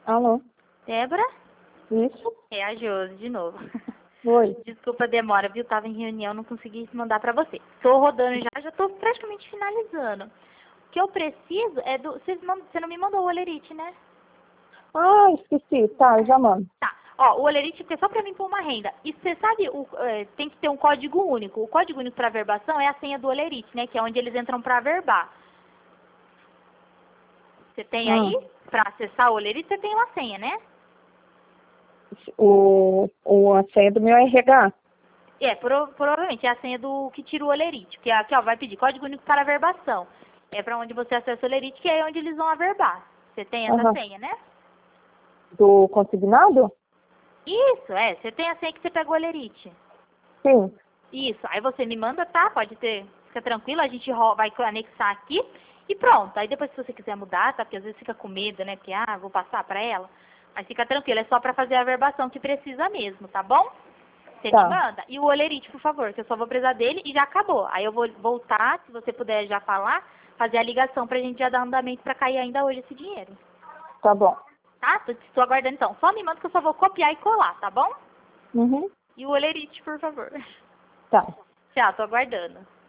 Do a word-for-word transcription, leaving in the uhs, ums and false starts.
Alô? Débora? Isso? É a Josi, de novo. Oi. Desculpa a demora, viu? Tava em reunião, não consegui mandar pra você. Tô rodando já, já tô praticamente finalizando. O que eu preciso é do... Você você não me mandou o olerite, né? Ah, esqueci. Tá, eu já mando. Tá. Ó, o olerite é só pra mim pôr uma renda. E você sabe, o, é, tem que ter um código único. O código único pra verbação é a senha do olerite, né? Que é onde eles entram pra verbar. Você tem Hum. aí? Pra acessar o olerite, você tem uma senha, né? O, o, a senha do meu R H. É, prova- provavelmente é a senha do que tira o olerite. Que é aqui, ó, vai pedir código único para verbação. É pra onde você acessa o olerite, que é onde eles vão averbar. Você tem essa Aham. senha, né? Do consignado? Isso, é. Você tem a senha que você pegou o olerite. Sim. Isso. Aí você me manda, tá? Pode ter. Fica tranquilo, a gente ro- vai anexar aqui e pronto. Aí depois se você quiser mudar, tá? Porque às vezes fica com medo, né? Porque, ah, vou passar pra ela. Mas fica tranquilo, é só pra fazer a verbação que precisa mesmo, tá bom? Você me Tá. manda. E o olerite, por favor, que eu só vou precisar dele e já acabou. Aí eu vou voltar, se você puder já falar, fazer a ligação pra gente já dar andamento pra cair ainda hoje esse dinheiro. Tá bom. Tá? Tô, tô aguardando então. Só me manda que eu só vou copiar e colar, tá bom? Uhum. E o olerite, por favor. Tá. Tchau, tô aguardando.